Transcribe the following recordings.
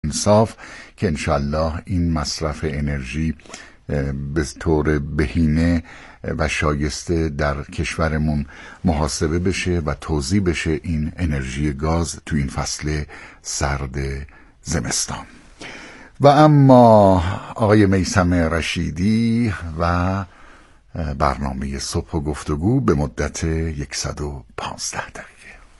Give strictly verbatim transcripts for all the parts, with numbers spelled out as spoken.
انصاف که انشالله این مصرف انرژی به طور بهینه و شایسته در کشورمون محاسبه بشه و توزیع بشه این انرژی گاز تو این فصل سرد زمستان. و اما آقای میثم رشیدی و برنامه صبح و گفتگو به مدت صد و پانزده دقیقه.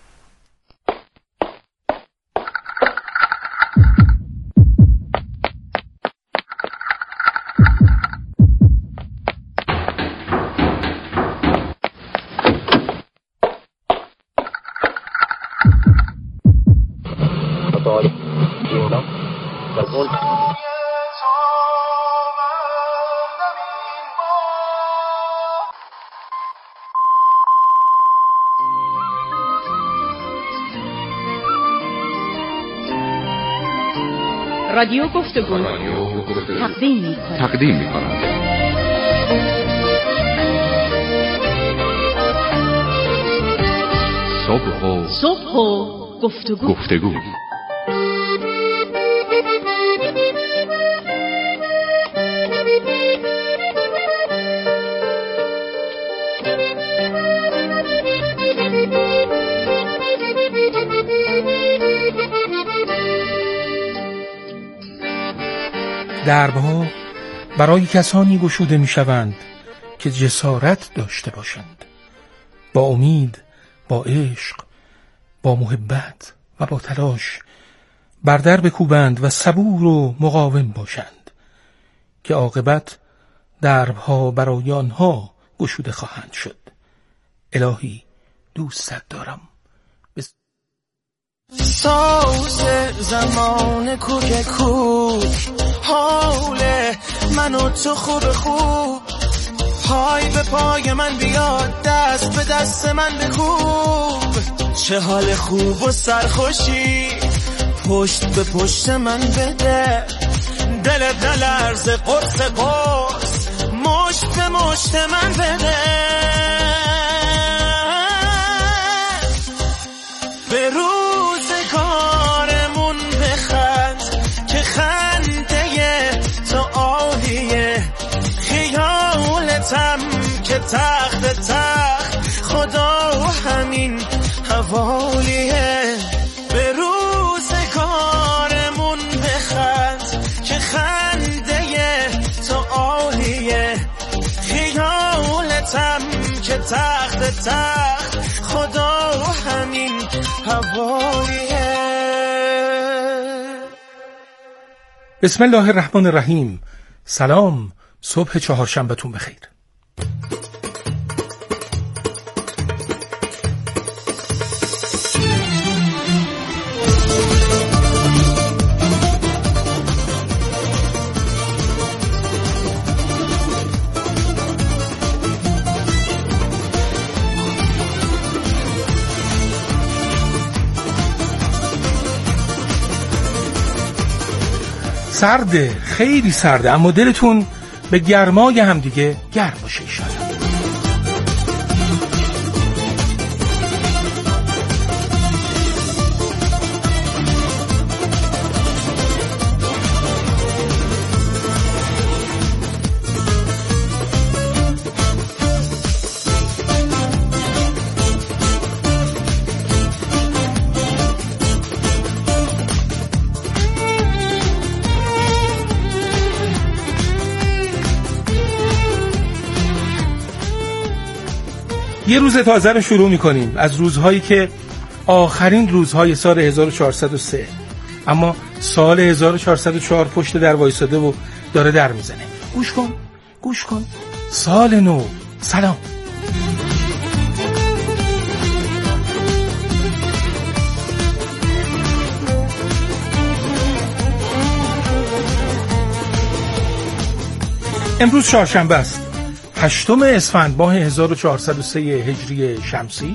رادیو گفتگو تقدیم می‌کند تقدیم می‌کند صبح و صبح و گفتگو گفتگو دربها برای کسانی گشوده می شوند که جسارت داشته باشند، با امید، با عشق، با محبت و با تلاش بر در بکوبند و صبور و مقاوم باشند که عاقبت دربها برای آنها گشوده خواهند شد. الهی دوستت دارم. بس... ساز زمان کوک کوک حال من و تو خوب خوب، پای به پای من بیاد، دست به دست من بکوب، چه حال خوب و سرخوشی پشت به پشت من بده، دل دل عرض قرص قرص مشت به مشت من بده، به روز کارمون بخند که خنده تو عالیه، خیالتم که تخت تخت خدا همین حوالیه، به روز کارمون بخند که خنده تو عالیه، خیالتم که تخت تخت خدا همین حوالیه. بسم الله الرحمن الرحیم. سلام، صبح چهارشنبه‌تون بخیر. سرده، خیلی سرده، اما دلتون به گرمای هم دیگه گرم باشه ایشالا. یه روز تازه رو شروع می‌کنیم از روزهایی که آخرین روزهای سال هزار و چهارصد و سه، اما سال هزار و چهارصد و چهار پشت در وایساده و داره در میزنه. گوش کن گوش کن سال نو. سلام. امروز چهارشنبه است، هشتم اسفند ماه هزار و چهارصد و سه هجری شمسی.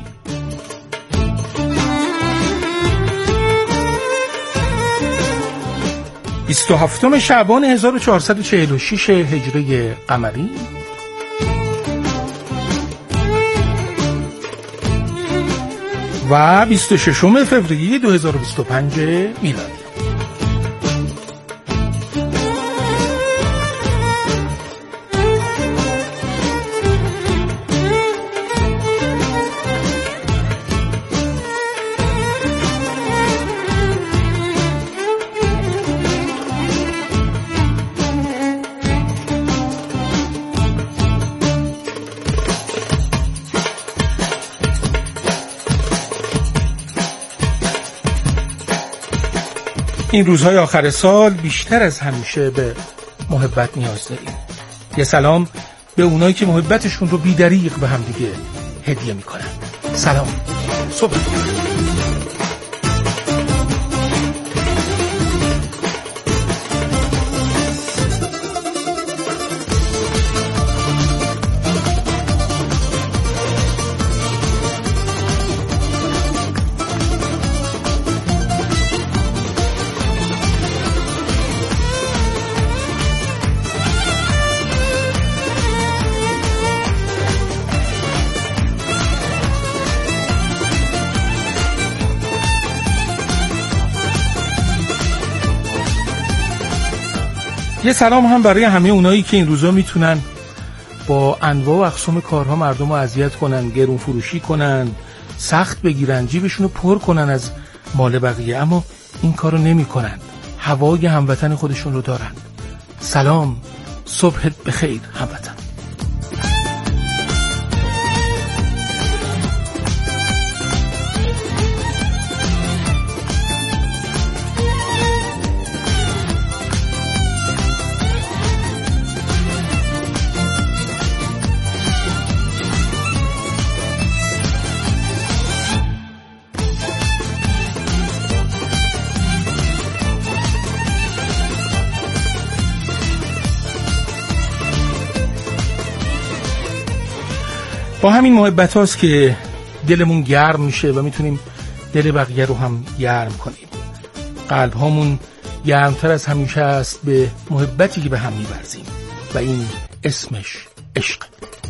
بیست و هفتم شعبان هزار و چهارصد و چهل و شش هجری قمری. و بیست و ششم فوریه دو هزار و بیست و پنج میلادی. این روزهای آخر سال بیشتر از همیشه به محبت نیاز داریم. یه سلام به اونایی که محبتشون رو بی‌دریغ به هم دیگه هدیه میکنن. سلام، صبح یه سلام هم برای همه اونایی که این روزا میتونن با انواع و اقسام کارها مردم رو اذیت کنن، گرون فروشی کنن، سخت بگیرن، جیبشون رو پر کنن از مال بقیه، اما این کارو نمیکنن. هوای هموطن خودشون رو دارن. سلام، صبحت بخیر هموطن. با همین محبت هاست که دلمون گرم میشه و میتونیم دل بقیه رو هم گرم کنیم. قلب هامون گرمتر از همیشه است به محبتی که به هم می‌ورزیم و این اسمش عشق.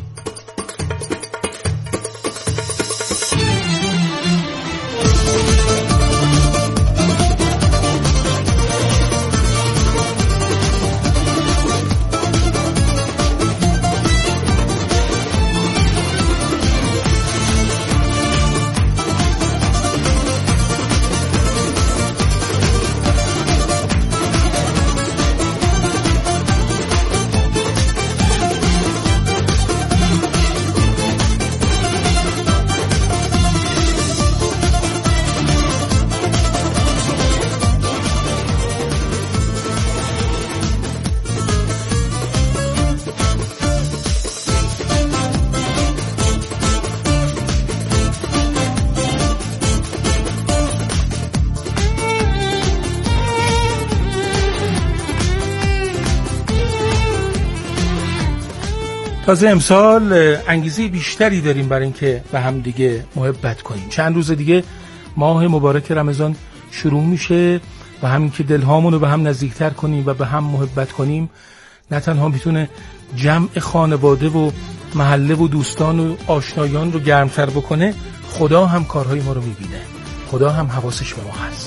تازه امسال انگیزه بیشتری داریم برای اینکه به هم دیگه محبت کنیم. چند روز دیگه ماه مبارک رمضان شروع میشه و همین که دلهامون رو به هم نزدیکتر کنیم و به هم محبت کنیم نه تنها میتونه جمع خانواده و محله و دوستان و آشنایان رو گرمتر بکنه، خدا هم کارهای ما رو میبینه، خدا هم حواسش به ما هست.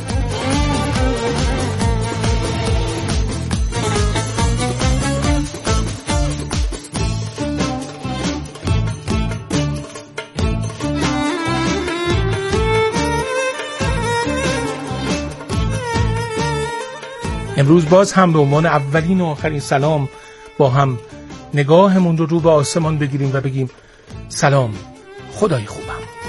امروز باز هم به عنوان اولین و آخرین سلام با هم نگاهمون رو رو به آسمان بگیریم و بگیم سلام خدای خوبم.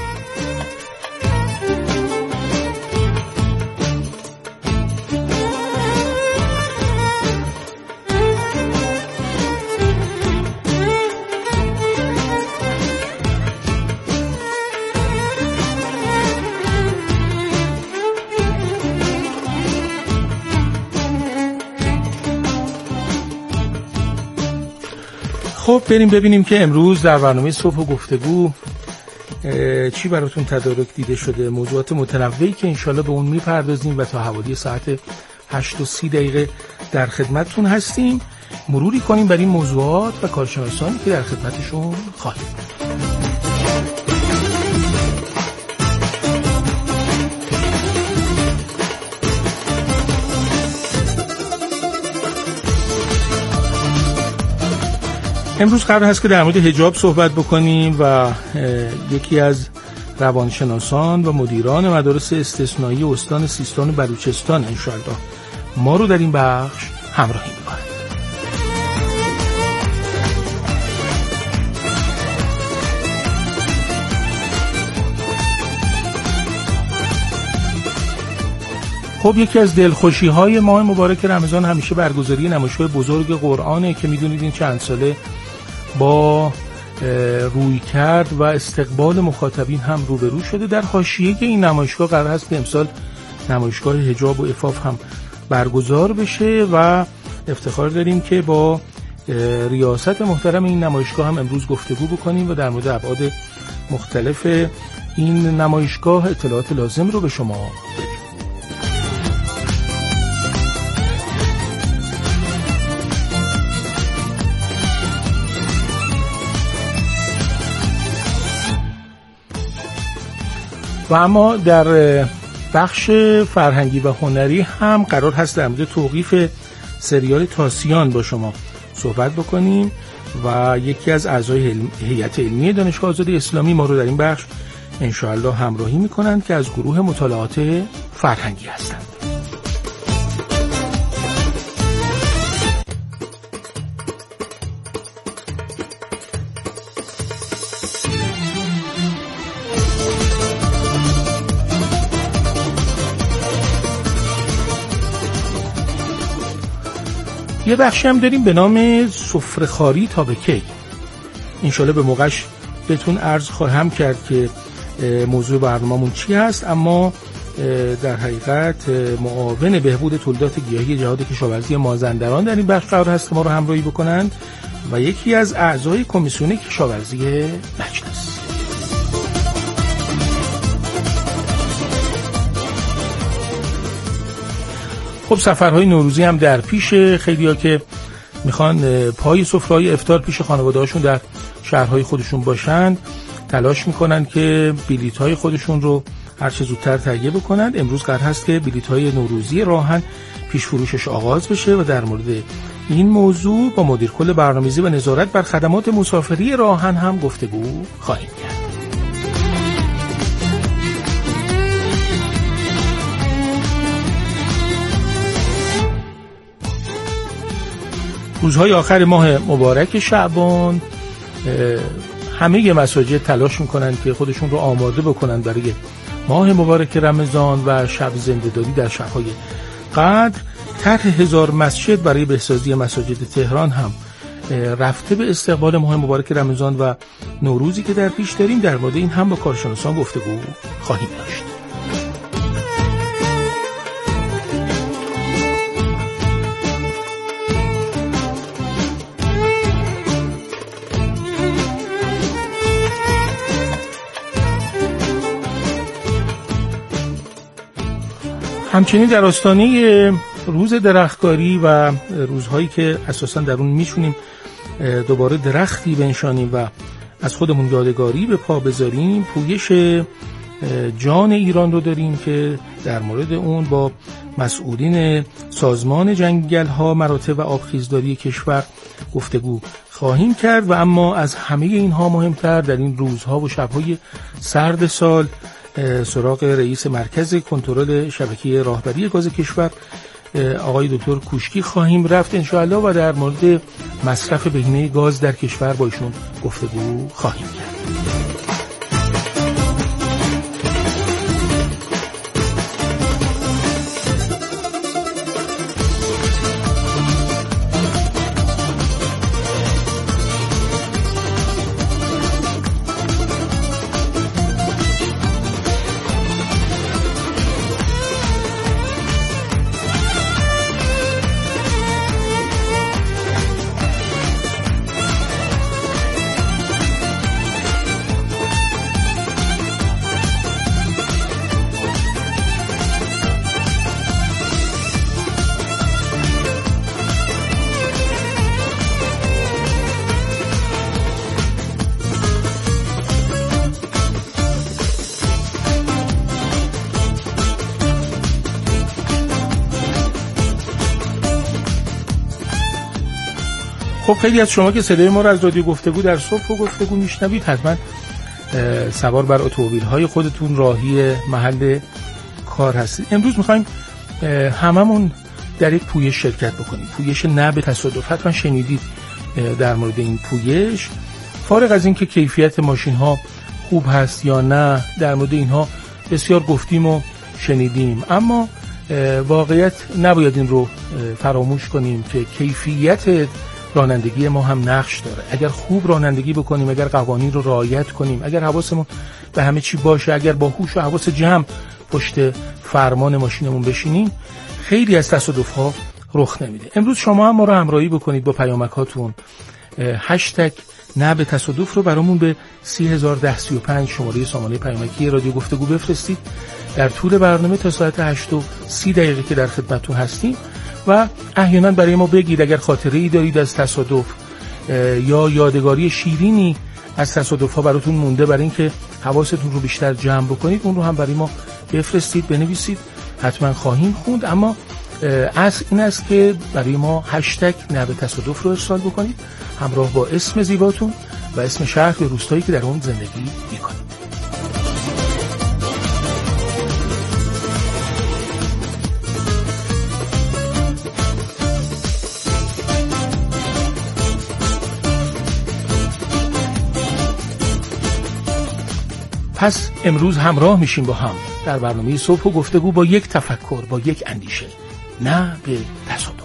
خب بریم ببینیم که امروز در برنامه صبح و گفتگو چی براتون تدارک دیده شده. موضوعات متنوعی که انشالله به اون میپردازیم و تا حوالی ساعت هشت و سی دقیقه در خدمتتون هستیم. مروری کنیم بر این موضوعات و کارشناسانی که در خدمتشون خواهیم. امروز قرار هست که در مورد حجاب صحبت بکنیم و یکی از روانشناسان و مدیران مدارس استثنایی استان سیستان و بلوچستان انشالله ما رو در این بخش همراهی می‌کنه. خب یکی از دلخوشی های ماه مبارک رمضان همیشه برگزاری نمایشگاه بزرگ قرآنه که میدونید این چند ساله با روی کرد و استقبال مخاطبین هم روبرو شده. در حاشیه این نمایشگاه قرار است که امسال نمایشگاه حجاب و عفاف هم برگزار بشه و افتخار داریم که با ریاست محترم این نمایشگاه هم امروز گفتگو بکنیم و در مورد ابعاد مختلف این نمایشگاه اطلاعات لازم رو به شما بدیم. و اما در بخش فرهنگی و هنری هم قرار هست در مورد توقیف سریال تاسیان با شما صحبت بکنیم و یکی از اعضای هیئت علمی دانشگاه آزاد اسلامی ما رو در این بخش انشاءالله همراهی میکنند که از گروه مطالعات فرهنگی هستند. یه بخشی هم داریم به نام سفره‌خواری تا به کی. انشالله به موقعش بهتون عرض خواهم کرد که موضوع برنامه‌مون چی هست، اما در حقیقت معاون بهبود تولیدات گیاهی جهاد کشاورزی مازندران در این بخش قرار هست که ما رو همراهی بکنند و یکی از اعضای کمیسیون کشاورزی مجلس. خب سفرهای نوروزی هم در پیش. خیلی‌ها که میخوان پای سفره‌های افطار پیش خانواده‌هاشون در شهرهای خودشون باشند تلاش میکنن که بلیط‌های خودشون رو هر چه زودتر تهیه بکنند. امروز قرار هست که بلیط‌های نوروزی راهن پیش فروشش آغاز بشه و در مورد این موضوع با مدیر کل برنامه‌ریزی و نظارت بر خدمات مسافری راهن هم گفتگو خواهیم کرد. روزهای آخر ماه مبارک شعبان همه مساجد تلاش میکنن که خودشون رو آماده بکنن برای ماه مبارک رمضان و شب زنده‌داری در شب‌های قدر. طرح هزار مسجد برای بهسازی مساجد تهران هم رفته به استقبال ماه مبارک رمضان و نوروزی که در پیش داریم. در مورد این هم با کارشناسان گفتگو خواهیم داشت. همچنین در آستانه روز درختکاری و روزهایی که اساساً در اون میشونیم دوباره درختی بنشانیم و از خودمون یادگاری به پا بذاریم، پویش جان ایران رو داریم که در مورد اون با مسئولین سازمان جنگل‌ها، مراتع و آبخیزداری کشور گفتگو خواهیم کرد. و اما از همه اینها مهمتر در این روزها و شب‌های سرد سال سراغ رئیس مرکز کنترل شبکه راهبری گاز کشور آقای دکتر کوشکی خواهیم رفت انشاءالله و در مورد مصرف بهینه گاز در کشور با ایشون گفتگو خواهیم کرد. خب خیلی از شما که صدای ما رو از رادیو گفتگو در صبح و گفتگو میشنوید حتما سوار بر اتومبیل های خودتون راهی محل کار هستید. امروز میخوایم هممون در یک پویش شرکت بکنیم، پویش نه به تصادف. حتما شنیدید در مورد این پویش، فارغ از این که کیفیت ماشین ها خوب هست یا نه، در مورد اینها بسیار گفتیم و شنیدیم، اما واقعیت نباید این رو فراموش کنیم که کیفیت رانندگی ما هم نقش داره. اگر خوب رانندگی بکنیم، اگر قوانین رو رعایت کنیم، اگر حواسمون به همه چی باشه، اگر با هوش و حواس جمع پشت فرمان ماشینمون بشینیم، خیلی از تصادف‌ها رخ نمیده. امروز شما هم ما رو همراهی بکنید با پیامک‌هاتون. هشتگ نه به تصادف رو برامون به سی هزار و ده سی و پنج شماره سامانه پیامکی رادیو گفتگو بفرستید. در طول برنامه تا ساعت هشت و سی دقیقه که در خدمتتون هستیم و احیانا برای ما بگید اگر خاطره‌ای دارید از تصادف یا یادگاری شیرینی از تصادف‌ها براتون مونده، برای اینکه حواستون رو بیشتر جمع بکنید، اون رو هم برای ما بفرستید، بنویسید، حتما خواهیم خوند. اما اصل این است که برای ما هشتگ نه به تصادف رو ارسال بکنید، همراه با اسم زیباتون و اسم شهر یا روستایی که در اون زندگی می‌کنید. پس امروز همراه میشیم با هم در برنامه صبح و گفتگو با یک تفکر، با یک اندیشه، نه به تصادف.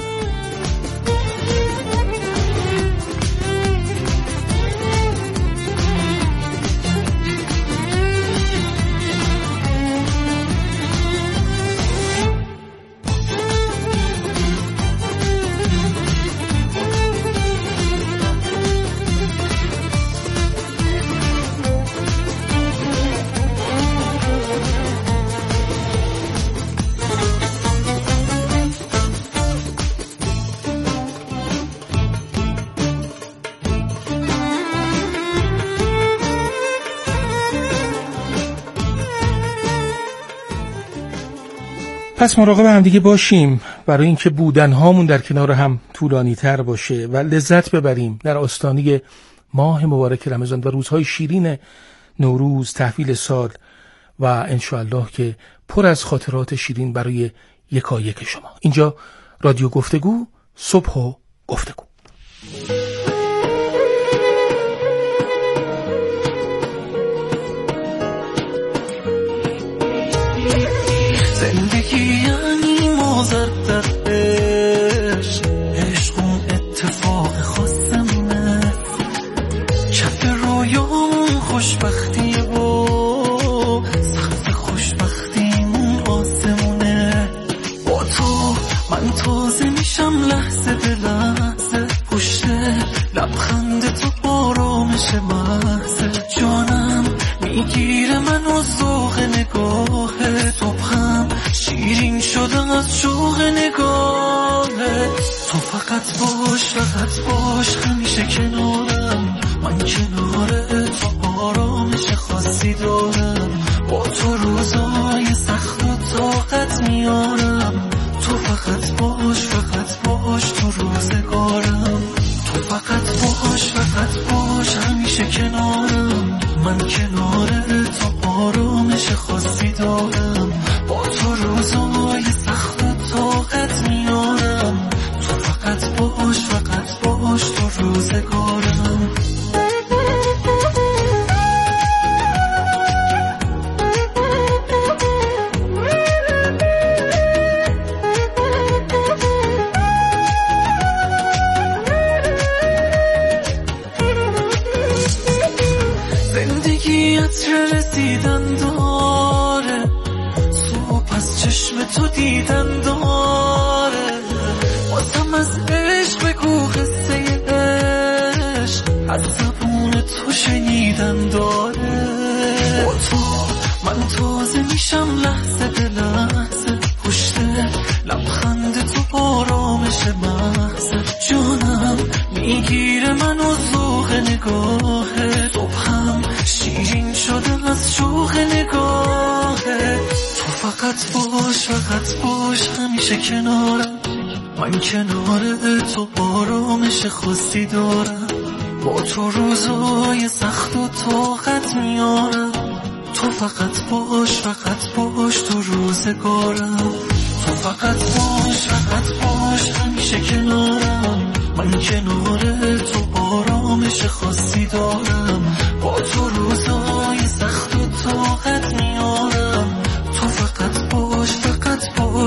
پس مراقب هم دیگه باشیم برای اینکه بودن هامون در کنار هم طولانی تر باشه و لذت ببریم در آستانه ماه مبارک رمضان و روزهای شیرین نوروز، تحویل سال و انشاءالله که پر از خاطرات شیرین برای یکایک شما. اینجا رادیو گفتگو، صبح و گفتگو. زندگی یعنی مزرد عشق، عشق اون اتفاق خاصمونه، کف رویامون خوشبختی و سقف خوشبختیمون آسمونه. با تو من تازه میشم لحظه به لحظه، پشت لبخند تو آرامش محض، جانم میگیره منو ذوق نگاه تو، هم شیرین شدم از شوق نگاهه. تو فقط باش، فقط باش، همیشه کنارم، من کنار تو آرامش خاصی دارم. با تو روزای سخت و طاقت میارم، تو فقط باش، فقط باش، تو روزگارم. تو فقط باش، فقط باش، همیشه کنارم، من کنار تو آرامش خاصی دارم. با تو روزای سخت و طاقت میارم، تو فقط باش، فقط باش، تو روزگارم. زندگیت رسیدن داره، صبح از چشم تو دیدن داره، بازم از عشق بگو قصه عشق، از زبون تو شنیدن داره. با تو من تازه میشم لحظه به لحظه، پشت لبخند تو آرامش محض، جانم میگیره منو ذوق نگاهه. صبحم شیرین شده از شوق نگاهه. تو فقط باش، فقط باش، همیشه کنارم، من کنار تو آرامش خاصی دارم. با تو روزای سخت و طاقت میارم، تو فقط باش، فقط باش، تو روزگارم. تو فقط باش، فقط باش، همیشه کنارم، من کنار تو آرامش خاصی دارم. با تو روزای سخت و طاقت میارم، تو فقط باش، فقط باش،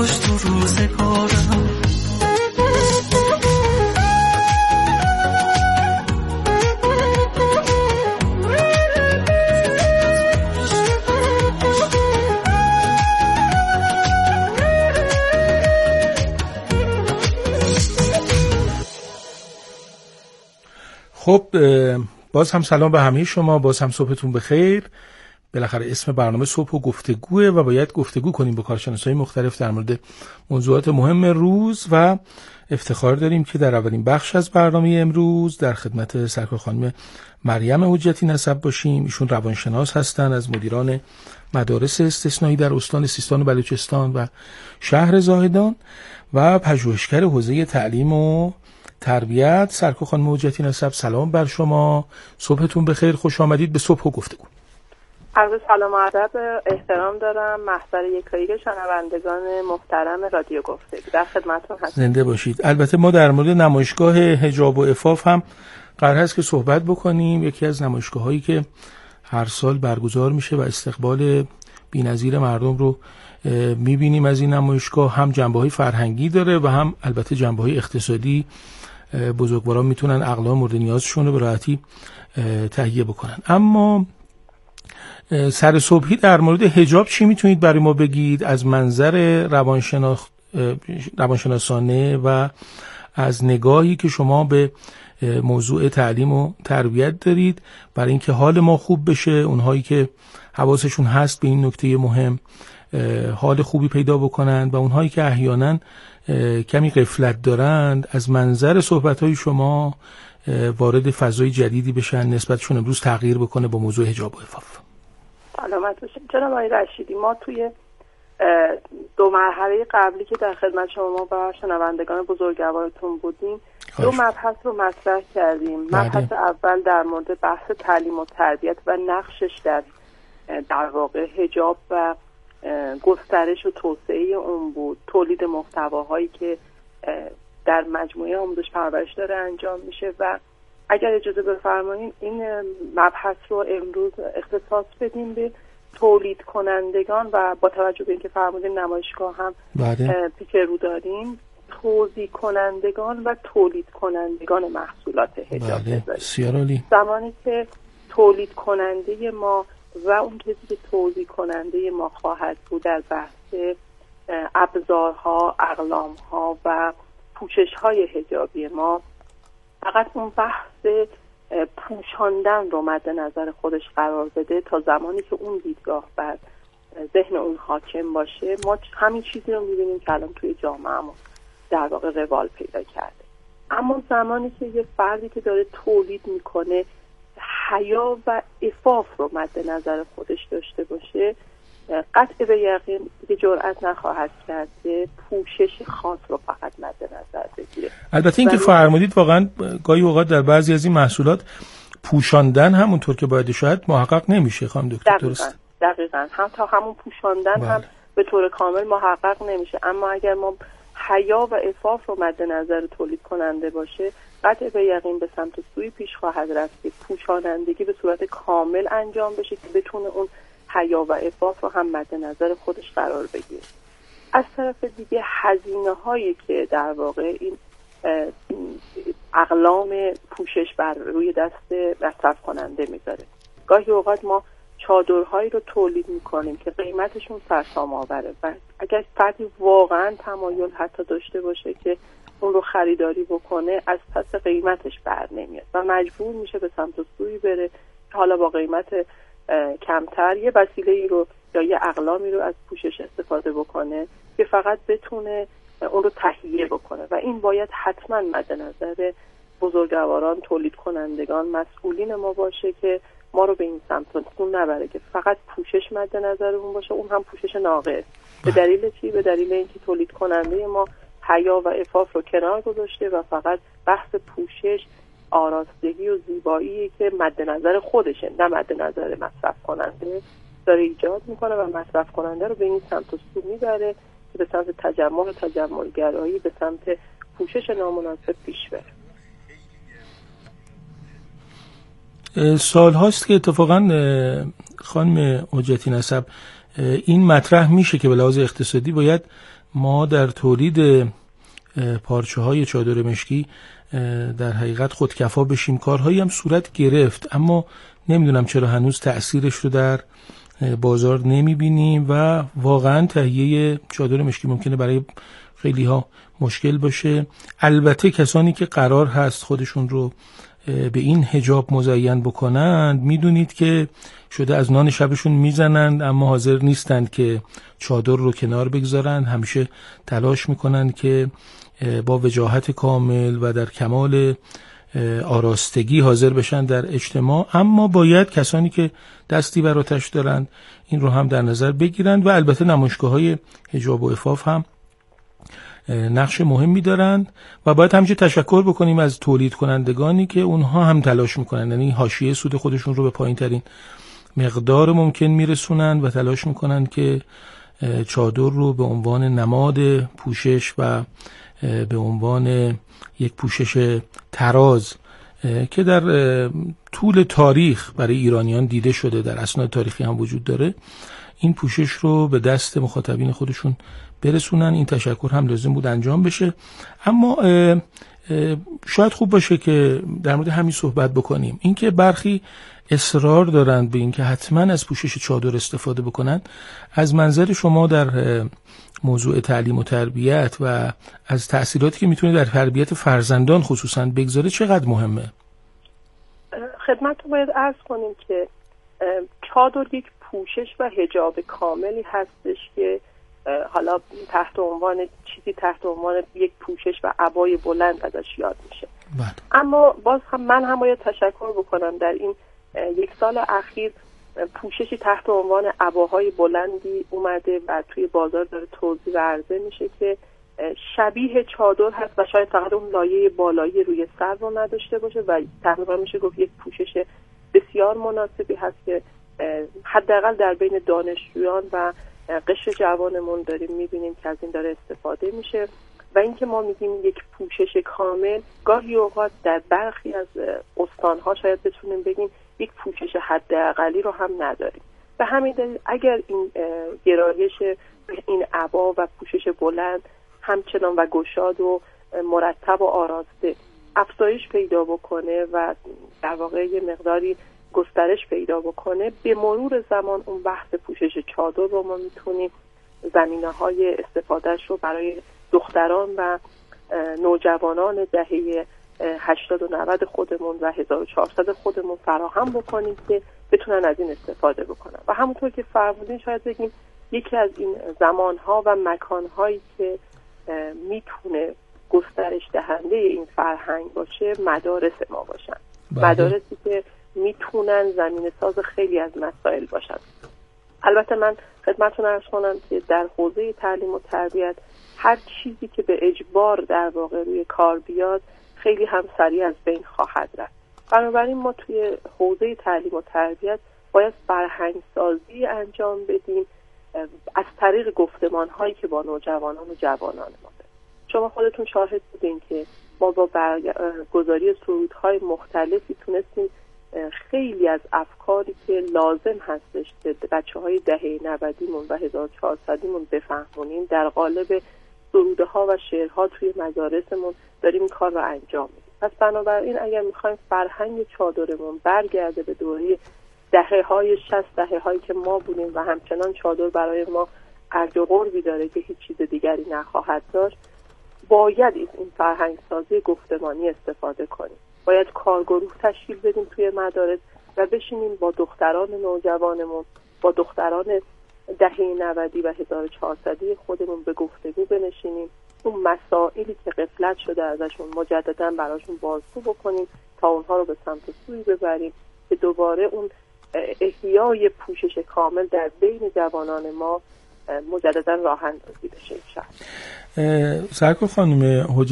خب باز هم سلام به همه شما، باز هم صبحتون بخیر. بالاخره اسم برنامه صبح و گفتگوه و باید گفتگو کنیم با کارشناسای مختلف در مورد موضوعات مهم روز و افتخار داریم که در اولین بخش از برنامه امروز در خدمت سرکار خانم مریم حجتی نسب باشیم. ایشون روانشناس هستند، از مدیران مدارس استثنایی در استان سیستان و بلوچستان و شهر زاهدان و پژوهشگر حوزه تعلیم و تربیت. سرکار خانم حجتی نسب سلام بر شما، صبحتون بخیر، خوش آمدید به صبح و گفتگو. عرض سلام و ادب احترام دارم محضر یکایک شنوندگان محترم رادیو گفتگو، در خدمتتون هستم. زنده باشید. البته ما در مورد نمایشگاه حجاب و عفاف هم قرار هست که صحبت بکنیم، یکی از نمایشگاهایی که هر سال برگزار میشه و استقبال بی‌نظیر مردم رو میبینیم. از این نمایشگاه هم جنبه‌های فرهنگی داره و هم البته جنبه‌های اقتصادی. بزرگواران میتونن اقلام مورد نیازشون رو به راحتی تهیه بکنن. اما سر صبحی در مورد حجاب چی میتونید برای ما بگید از منظر روانشناس روانشناسانه و از نگاهی که شما به موضوع تعلیم و تربیت دارید، برای اینکه حال ما خوب بشه، اونهایی که حواسشون هست به این نکته مهم حال خوبی پیدا بکنند و اونهایی که احیانا کمی غفلت دارند از منظر صحبت‌های شما وارد فضای جدیدی بشن، نسبتشون امروز تغییر بکنه با موضوع حجاب و عفاف. سلامت باشید جناب آقای رشیدی. ما توی دو مرحله قبلی که در خدمت شما و شنوندگان بزرگوارتون بودیم دو مبحث رو مطرح کردیم. مبحث اول در مورد بحث تعلیم و تربیت و نقشش در در واقع حجاب و گسترش و توسعه اون بود، تولید محتواهایی که در مجموعه آموزش پرورش داره انجام میشه. و اگر اجازه بفرمایید این مبحث رو امروز اختصاص بدیم به تولید کنندگان و با توجه به اینکه فرمودین نمایشگاه هم پیش رو داریم، توزیع کنندگان و تولید کنندگان محصولات حجاب. بله. زمانی که تولید کننده ما و اون کسی که توزیع کننده ما خواهد بود در بحث ابزارها، اقلامها و پوشش‌های حجابی ما، فقط اون بحث پوشاندن رو مد نظر خودش قرار بده تا زمانی که اون دیدگاه بر ذهن اون حاکم باشه، ما همین چیزی رو می‌بینیم که الان توی جامعه‌مون در واقع روال پیدا کرده. اما زمانی که یه فردی که داره تولید میکنه حیا و عفاف رو مد نظر خودش داشته باشه، قطع به یقین دیگه جرئت نخواهد کرد که پوشش خاص رو فقط مد نظر بگیره. البته این که فرمودید واقعا گاهی اوقات در بعضی از این محصولات پوشاندن همونطور که باید شاید محقق نمیشه خانم دکتر، درست؟ دقیقاً هم تا همون پوشاندن بله. هم به طور کامل محقق نمیشه، اما اگر ما حیا و عفاف رو مد نظر تولید کننده باشه، قطع به یقین به سمت سوی پیش خواهد رفت که پوشانندگی به صورت کامل انجام بشه که بتونه اون حیا و عفاف رو هم مد نظر خودش قرار بگیره. از طرف دیگه هزینه هایی که در واقع این اقلام پوشش بر روی دست مصرف کننده میذاره. گاهی اوقات ما چادرهایی رو تولید میکنیم که قیمتشون سرسام آوره و اگر فردی واقعا تمایل حتی داشته باشه که اون رو خریداری بکنه، از پس قیمتش بر نمیاد و مجبور میشه به سمت سوی بره که حالا با قیمت کمتر یه وسیله‌ای رو یا یه اقلامی رو از پوشش استفاده بکنه که فقط بتونه اون رو تهیه بکنه. و این باید حتما مد نظر بزرگواران، تولید کنندگان، مسئولین ما باشه که ما رو به این سمت سون نبره که فقط پوشش مد نظرمون باشه، اون هم پوشش ناقص. به دلیل چی؟ به دلیل اینکه تولید کننده ما حیا و عفاف رو کنار گذاشته و فقط بحث پوشش، آراستگی و زیبایی که مد نظر خودشه نه مد نظر مصرف کننده داره ایجاد میکنه و مصرف کننده رو به این سمت و سو میبره که به سمت تجمل و تجملگرایی، به سمت پوشش نامناسب پیش بره. سال هاست که اتفاقا خانم حجتی نسب این مطرح میشه که به لحاظ اقتصادی باید ما در تولید پارچه های چادر مشکی در حقیقت خودکفا بشیم. کارهایی هم صورت گرفت اما نمیدونم چرا هنوز تأثیرش رو در بازار نمیبینیم و واقعا تهیه چادر مشکی ممکنه برای خیلی ها مشکل باشه. البته کسانی که قرار هست خودشون رو به این حجاب مزین بکنند، میدونید که شده از نان شبشون میزنند اما حاضر نیستند که چادر رو کنار بگذارند. همیشه تلاش میکنند که با وجاهت کامل و در کمال آراستگی حاضر بشن در اجتماع، اما باید کسانی که دستی بر آتش دارند این رو هم در نظر بگیرند و البته نمایشگاه‌های حجاب و عفاف هم نقش مهمی دارند و باید همیشه تشکر بکنیم از تولید کنندگانی که اونها هم تلاش میکنن، یعنی حاشیه سود خودشون رو به پایین ترین مقدار ممکن میرسونند و تلاش میکنن که چادر رو به عنوان نماد پوشش و به عنوان یک پوشش طراز که در طول تاریخ برای ایرانیان دیده شده، در اسناد تاریخی هم وجود داره، این پوشش رو به دست مخاطبین خودشون برسونن. این تشکر هم لازم بود انجام بشه. اما شاید خوب باشه که در مورد همین صحبت بکنیم. اینکه برخی اصرار دارند به اینکه حتما از پوشش چادر استفاده بکنن، از منظر شما در موضوع تعلیم و تربیت و از تأثیراتی که میتونه در تربیت فرزندان خصوصا بگذاره چقدر مهمه؟ خدمتتون باید عرض کنیم که چادر یک پوشش و حجاب کاملی هستش که حالا تحت عنوان چیزی تحت عنوان یک پوشش و عبای بلند ازش یاد میشه. بله. اما باز هم من هم باید تشکر بکنم، در این یک سال اخیر پوششی تحت عنوان عباهای بلندی اومده و توی بازار داره توزیع و عرضه میشه که شبیه چادر هست و شاید فقط اون لایه بالایی روی سر رو نداشته باشه و تقریبا میشه گفت یک پوشش بسیار مناسبی هست که حداقل در بین دانشجویان و قشر جوانمون داریم میبینیم که از این داره استفاده میشه. و اینکه ما میگیم یک پوشش کامل، گاهی اوقات در برخی از استانها شاید بتونیم بگیم یک پوشش حداقلی رو هم نداریم. به همین دلیل اگر این گرایش این عبا و پوشش بلند همچنان و گشاد و مرتب و آراسته افزایش پیدا بکنه و در واقع یه مقداری گسترش پیدا بکنه، به مرور زمان اون بحث پوشش چادر رو ما میتونیم زمینه‌های استفادهش رو برای دختران و نوجوانان دهه هشتاد و نود خودمون و هزار و چهارصد خودمون فراهم بکنیم که بتونن از این استفاده بکنن. و همونطور که فرمودین شاید بگیم یکی از این زمانها و مکانهایی که میتونه گسترش دهنده این فرهنگ باشه مدارس ما باشن. بله. مدارسی که میتونن زمینه ساز خیلی از مسائل باشن. البته من خدمتتون عرض کنم که در حوزه تعلیم و تربیت هر چیزی که به اجبار در واقع روی کار بیاد خیلی هم سریع از بین خواهد رفت. بنابراین ما توی حوزه تعلیم و تربیت باید فرهنگ سازی انجام بدیم از طریق گفتمان هایی که با نوجوانان و جوانان ما داریم. شما خودتون شاهد بودین که ما با برگزاری سرودهای مختلفی تونستیم خیلی از افکاری که لازم هستش به بچه های دهه نودیمون و هزار و چهارصدیمون بفهمونیم در قالب سروده ها و شعرها توی مدارسمون داریم این کار رو انجام میدیم. پس بنابراین اگر میخوایم فرهنگ چادرمون برگرده به دوره دهه های شصت، دهه هایی که ما بودیم و همچنان چادر برای ما ارج و قربی داره که هیچ چیز دیگری نخواهد داشت، باید این فرهنگ سازی گفتمانی استفاده کنیم. باید کارگروه تشکیل بدیم توی مدارس و بشینیم با دختران نوجوانمون، با دختران دهه نودی و هزار و چهارصدی خودمون به گفتگو بنشینیم، اون مسائلی که غفلت شده ازشون مجددا براشون بازگو بکنیم تا اونها رو به سمت سوی ببریم که دوباره اون احیای پوشش کامل در بین جوانان ما مجددا راه اندازی بشه. سرکار خانم